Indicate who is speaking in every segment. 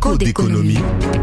Speaker 1: Écho d'économie.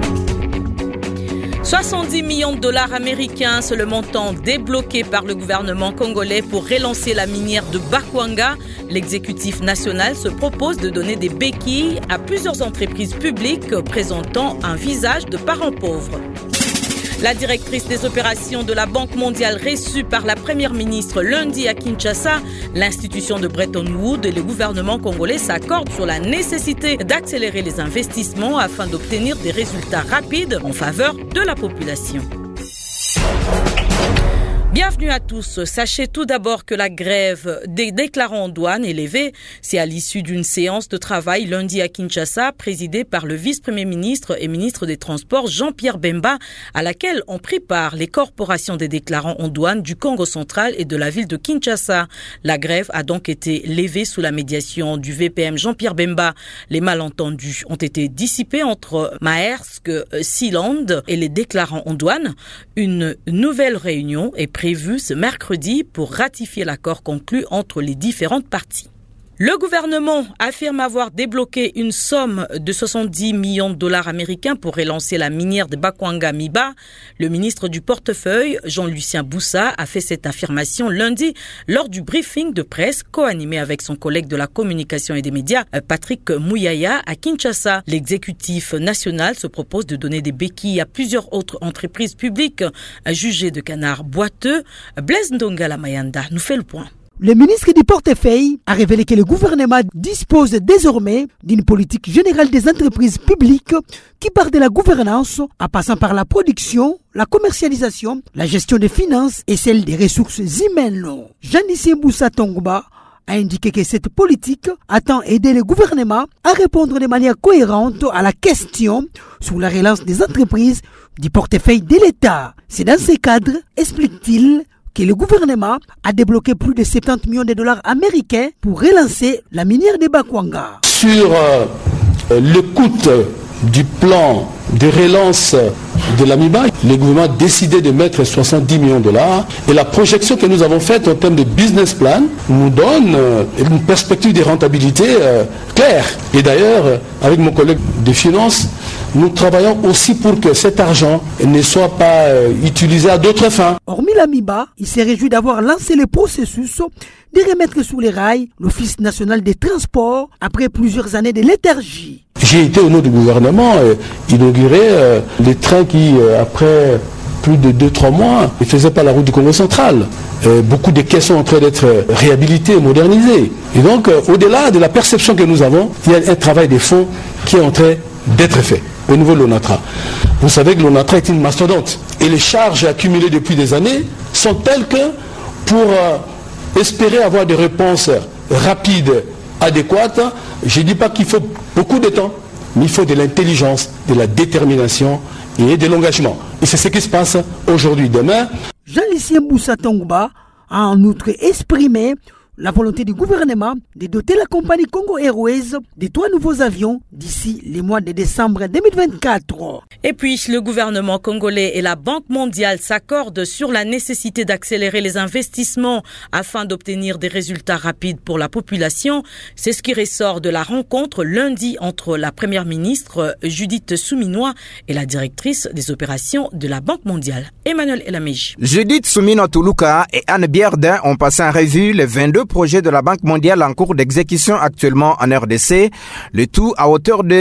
Speaker 2: 70 millions de dollars américains, c'est le montant débloqué par le gouvernement congolais pour relancer la minière de Bakwanga. L'exécutif national se propose de donner des béquilles à plusieurs entreprises publiques présentant un visage de parents pauvres. La directrice des opérations de la Banque mondiale reçue par la première ministre lundi à Kinshasa, l'institution de Bretton Woods et le gouvernement congolais s'accordent sur la nécessité d'accélérer les investissements afin d'obtenir des résultats rapides en faveur de la population. Bienvenue à tous. Sachez tout d'abord que la grève des déclarants en douane est levée. C'est à l'issue d'une séance de travail lundi à Kinshasa, présidée par le vice-premier ministre et ministre des Transports Jean-Pierre Bemba, à laquelle ont pris part les corporations des déclarants en douane du Congo central et de la ville de Kinshasa. La grève a donc été levée sous la médiation du VPM Jean-Pierre Bemba. Les malentendus ont été dissipés entre Maersk, Sealand et les déclarants en douane. Une nouvelle réunion est prévue ce mercredi pour ratifier l'accord conclu entre les différentes parties. Le gouvernement affirme avoir débloqué une somme de 70 millions de dollars américains pour relancer la minière de Bakwanga-Miba. Le ministre du portefeuille, Jean-Lucien Boussa, a fait cette affirmation lundi lors du briefing de presse co-animé avec son collègue de la communication et des médias, Patrick Mouyaya, à Kinshasa. L'exécutif national se propose de donner des béquilles à plusieurs autres entreprises publiques jugées de canards boiteux. Blaise Ndongala Mayanda nous fait le point.
Speaker 3: Le ministre du portefeuille a révélé que le gouvernement dispose désormais d'une politique générale des entreprises publiques qui part de la gouvernance en passant par la production, la commercialisation, la gestion des finances et celle des ressources humaines. Jean-Lucien Boussa Tongba a indiqué que cette politique attend aider le gouvernement à répondre de manière cohérente à la question sur la relance des entreprises du portefeuille de l'État. C'est dans ce cadre, explique-t-il, que le gouvernement a débloqué plus de 70 millions de dollars américains pour relancer la minière de Bakwanga.
Speaker 4: Sur le coût du plan de relance de l'AMIBA, le gouvernement a décidé de mettre 70 millions de dollars et la projection que nous avons faite en termes de business plan nous donne une perspective de rentabilité claire. Et d'ailleurs, avec mon collègue des finances, nous travaillons aussi pour que cet argent ne soit pas utilisé à d'autres fins.
Speaker 3: Hormis l'AMIBA, il s'est réjoui d'avoir lancé le processus de remettre sur les rails l'Office national des transports après plusieurs années de léthargie.
Speaker 4: J'ai été au nom du gouvernement inaugurer les trains qui, après plus de 2-3 mois, ne faisaient pas la route du Congo central. Beaucoup de quais sont en train d'être réhabilités, modernisés. Et donc, au-delà de la perception que nous avons, il y a un travail de fond qui est en train d'être fait au niveau de l'ONATRA. Vous savez que l'ONATRA est une mastodonte. Et les charges accumulées depuis des années sont telles que pour espérer avoir des réponses rapides, adéquates, je ne dis pas qu'il faut beaucoup de temps, mais il faut de l'intelligence, de la détermination et de l'engagement. Et c'est ce qui se passe aujourd'hui, demain.
Speaker 3: Jean-Lucien Boussa Tongba a en outre exprimé la volonté du gouvernement de doter la compagnie Congo Airways de 3 nouveaux avions d'ici les mois de décembre 2024.
Speaker 2: Et puis, le gouvernement congolais et la Banque mondiale s'accordent sur la nécessité d'accélérer les investissements afin d'obtenir des résultats rapides pour la population. C'est ce qui ressort de la rencontre lundi entre la première ministre Judith Souminois et la directrice des opérations de la Banque mondiale, Emmanuel Elameji.
Speaker 5: Judith Souminois Toulouka et Anne Bierdin ont passé en revue les 22 projets de la Banque mondiale en cours d'exécution actuellement en RDC, le tout à hauteur de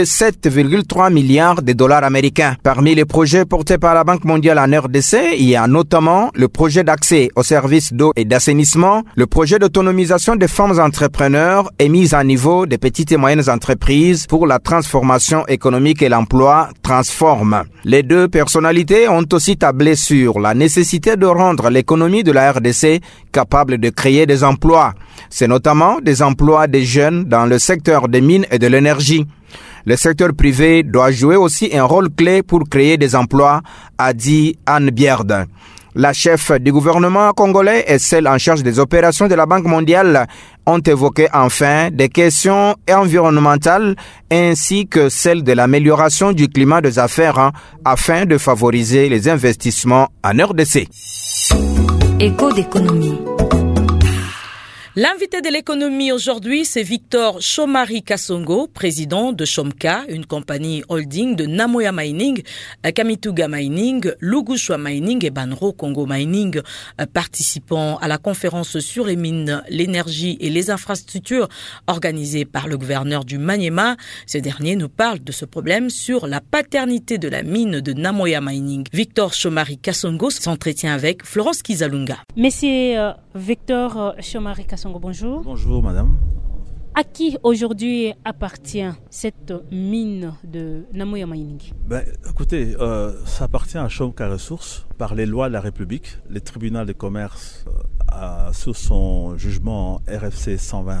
Speaker 5: 7,3 milliards de dollars américains. Parmi les projets portés par la Banque mondiale en RDC, il y a notamment le projet d'accès aux services d'eau et d'assainissement, le projet d'autonomisation des femmes entrepreneurs et mise à niveau des petites et moyennes entreprises pour la transformation économique et l'emploi Transform. Les deux personnalités ont aussi tablé sur la nécessité de rendre l'économie de la RDC capable de créer des emplois. C'est notamment des emplois des jeunes dans le secteur des mines et de l'énergie. Le secteur privé doit jouer aussi un rôle clé pour créer des emplois, a dit Anne Bierdin. La chef du gouvernement congolais et celle en charge des opérations de la Banque mondiale ont évoqué enfin des questions environnementales ainsi que celles de l'amélioration du climat des affaires afin de favoriser les investissements en RDC.
Speaker 1: Écho d'économie.
Speaker 2: L'invité de l'économie aujourd'hui, c'est Victor Chomari Kasongo, président de Chomka, une compagnie holding de Namoya Mining, Kamituga Mining, Lugushwa Mining et Banro Congo Mining. Participant à la conférence sur les mines, l'énergie et les infrastructures organisée par le gouverneur du Maniema, ce dernier nous parle de ce problème sur la paternité de la mine de Namoya Mining. Victor Chomari Kasongo s'entretient avec Florence Kizalunga.
Speaker 1: Monsieur Victor Chomari Kasongo, bonjour.
Speaker 6: Bonjour madame.
Speaker 1: À qui aujourd'hui appartient cette mine de Namoya Mining?
Speaker 6: Écoutez, ça appartient à Chomka Ressources par les lois de la République. Le tribunal de commerce sur son jugement RFC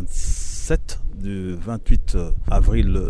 Speaker 6: 127 du 28 avril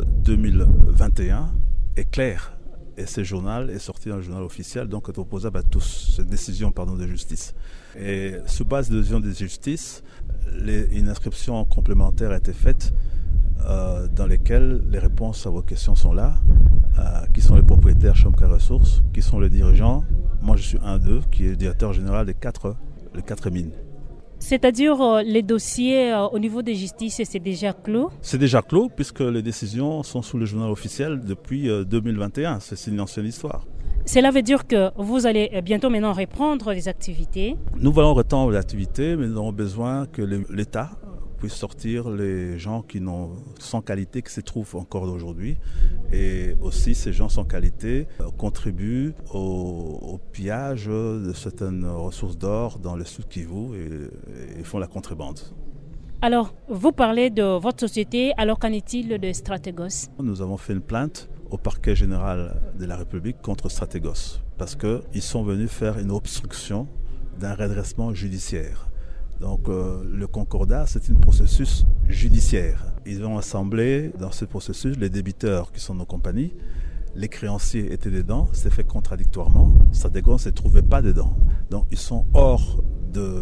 Speaker 6: 2021 est clair. Et ce journal est sorti dans le journal officiel, donc est opposable à tous, cette décision de justice. Et sur base de décision de justice, une inscription complémentaire a été faite dans lesquelles les réponses à vos questions sont là. Qui sont les propriétaires Chomka Ressources, qui sont les dirigeants. Moi je suis un d'eux, qui est le directeur général des quatre mines.
Speaker 1: C'est-à-dire les dossiers au niveau de justice, c'est déjà clos? C'est
Speaker 6: déjà clos puisque les décisions sont sous le journal officiel depuis 2021. C'est une ancienne histoire.
Speaker 1: Cela veut dire que vous allez bientôt maintenant reprendre les activités?
Speaker 6: Nous allons reprendre les activités, mais nous avons besoin que l'État puisse sortir les gens qui sont sans qualité, qui se trouvent encore aujourd'hui. Et aussi, ces gens sans qualité contribuent au pillage de certaines ressources d'or dans le sud Kivu et font la contrebande.
Speaker 1: Alors, vous parlez de votre société, alors qu'en est-il de Strategos?
Speaker 6: Nous avons fait une plainte au parquet général de la République contre Strategos parce qu'ils sont venus faire une obstruction d'un redressement judiciaire. Donc le concordat, c'est un processus judiciaire. Ils ont assemblé dans ce processus les débiteurs qui sont nos compagnies. Les créanciers étaient dedans, c'est fait contradictoirement. Strategos ne se trouvait pas dedans. Donc ils sont hors de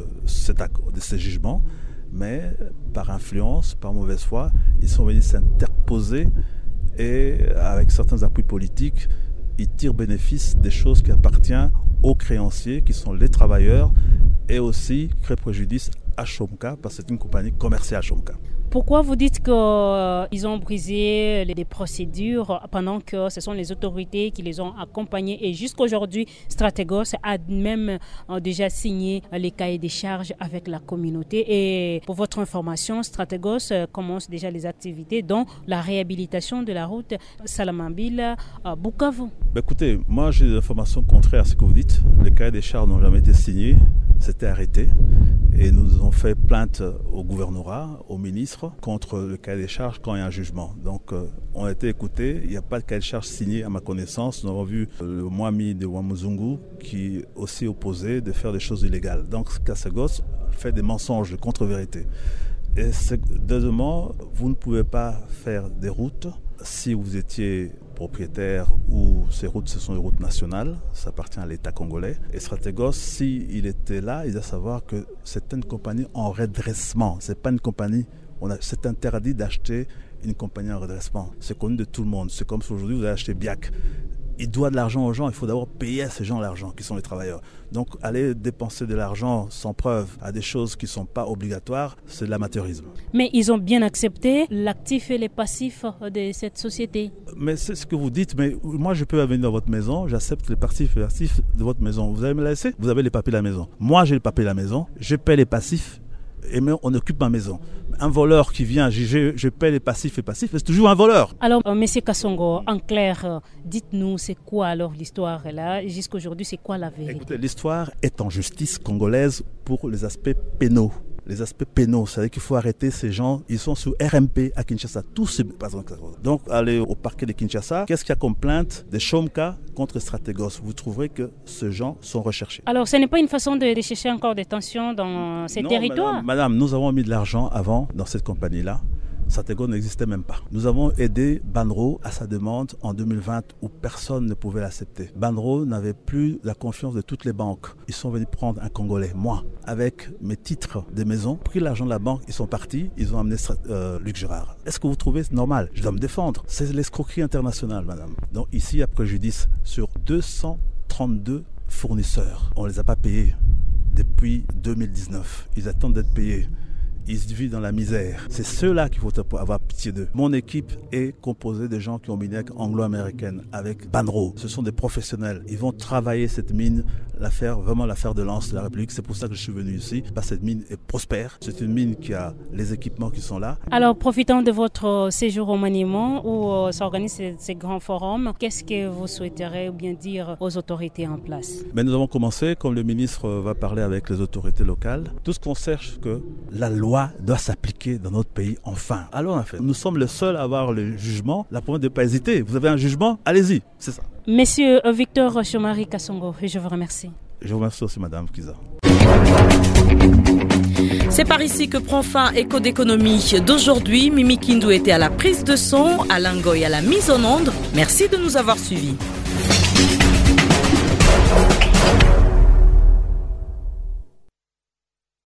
Speaker 6: ce jugement, mais par influence, par mauvaise foi, ils sont venus s'interposer et avec certains appuis politiques, ils tirent bénéfice des choses qui appartiennent aux créanciers, qui sont les travailleurs, et aussi créent préjudice à Chomka, parce que c'est une compagnie commerciale Chomka.
Speaker 1: Pourquoi vous dites qu'ils ont brisé les procédures pendant que ce sont les autorités qui les ont accompagnés et jusqu'aujourd'hui, Strategos a même déjà signé les cahiers des charges avec la communauté. Et pour votre information, Strategos commence déjà les activités dont la réhabilitation de la route Salamambila-Bukavu.
Speaker 6: Écoutez, moi j'ai des informations contraires à ce que vous dites. Les cahiers des charges n'ont jamais été signés, c'était arrêté. Et nous avons fait plainte au gouvernorat, au ministre, contre le cahier des charges quand il y a un jugement. Donc, on a été écoutés. Il n'y a pas de cahier de charges signé à ma connaissance. Nous avons vu le Mwami de Wamuzungu qui aussi opposé de faire des choses illégales. Donc, Kasagos fait des mensonges, de contre-vérité. Et deuxièmement, vous ne pouvez pas faire des routes si vous étiez propriétaire ou ces routes, ce sont des routes nationales, ça appartient à l'État congolais. Et Strategos, s'il était là, il doit savoir que c'est une compagnie en redressement. C'est pas une compagnie, c'est interdit d'acheter une compagnie en redressement. C'est connu de tout le monde. C'est comme si aujourd'hui vous allez acheter Biac. Il doit de l'argent aux gens, il faut d'abord payer à ces gens l'argent, qui sont les travailleurs. Donc aller dépenser de l'argent sans preuve à des choses qui ne sont pas obligatoires, c'est de l'amateurisme.
Speaker 1: Mais ils ont bien accepté l'actif et les passifs de cette société.
Speaker 6: Mais c'est ce que vous dites, mais moi je peux venir dans votre maison, j'accepte les passifs et les actifs de votre maison. Vous allez me laisser? Vous avez les papiers de la maison. Moi j'ai les papiers de la maison, je paie les passifs et on occupe ma maison. Un voleur qui vient, je paie les passifs et passifs, c'est toujours un voleur.
Speaker 1: Alors, Monsieur Kasongo, en clair, dites-nous, c'est quoi alors l'histoire là? Jusqu'aujourd'hui, c'est quoi la vérité?
Speaker 6: Écoutez, l'histoire est en justice congolaise pour les aspects pénaux. Les aspects pénaux, c'est-à-dire qu'il faut arrêter ces gens, ils sont sous RMP à Kinshasa, tous ces personnes. Donc, allez au parquet de Kinshasa, qu'est-ce qu'il y a comme plainte de Chomka contre Strategos? Vous trouverez que ces gens sont recherchés.
Speaker 1: Alors, ce n'est pas une façon de chercher encore des tensions dans ces territoires?
Speaker 6: Madame, nous avons mis de l'argent avant dans cette compagnie-là. Strategos n'existait même pas. Nous avons aidé Banro à sa demande en 2020 où personne ne pouvait l'accepter. Banro n'avait plus la confiance de toutes les banques. Ils sont venus prendre un Congolais, moi, avec mes titres de maison, pris l'argent de la banque, ils sont partis, ils ont amené Luc Gérard. Est-ce que vous trouvez normal? Je dois me défendre. C'est l'escroquerie internationale, madame. Donc ici, il y a préjudice sur 232 fournisseurs. On ne les a pas payés depuis 2019. Ils attendent d'être payés. ils vivent dans la misère. C'est ceux-là qu'il faut avoir pitié d'eux. Mon équipe est composée de gens qui ont miné anglo-américaine avec Banro. Ce sont des professionnels. Ils vont travailler cette mine, vraiment l'affaire de lance de la République. C'est pour ça que je suis venu ici, parce que cette mine est prospère. C'est une mine qui a les équipements qui sont là.
Speaker 1: Alors, profitant de votre séjour au Maniement où s'organisent ces grands forums, qu'est-ce que vous souhaiterez ou bien dire aux autorités en place?
Speaker 6: Mais nous avons commencé, comme le ministre va parler avec les autorités locales, tout ce qu'on cherche que la loi doit s'appliquer dans notre pays enfin. Alors en fait, nous sommes les seuls à avoir le jugement. La province ne doit pas hésiter. Vous avez un jugement, allez-y, c'est ça.
Speaker 1: Monsieur Victor Chomari Kassongo, je vous remercie.
Speaker 6: Je vous remercie aussi, Madame Kiza.
Speaker 2: C'est par ici que prend fin Écho d'économie d'aujourd'hui. Mimi Kindu était à la prise de son, Alain Goy à la mise en onde. Merci de nous avoir suivis.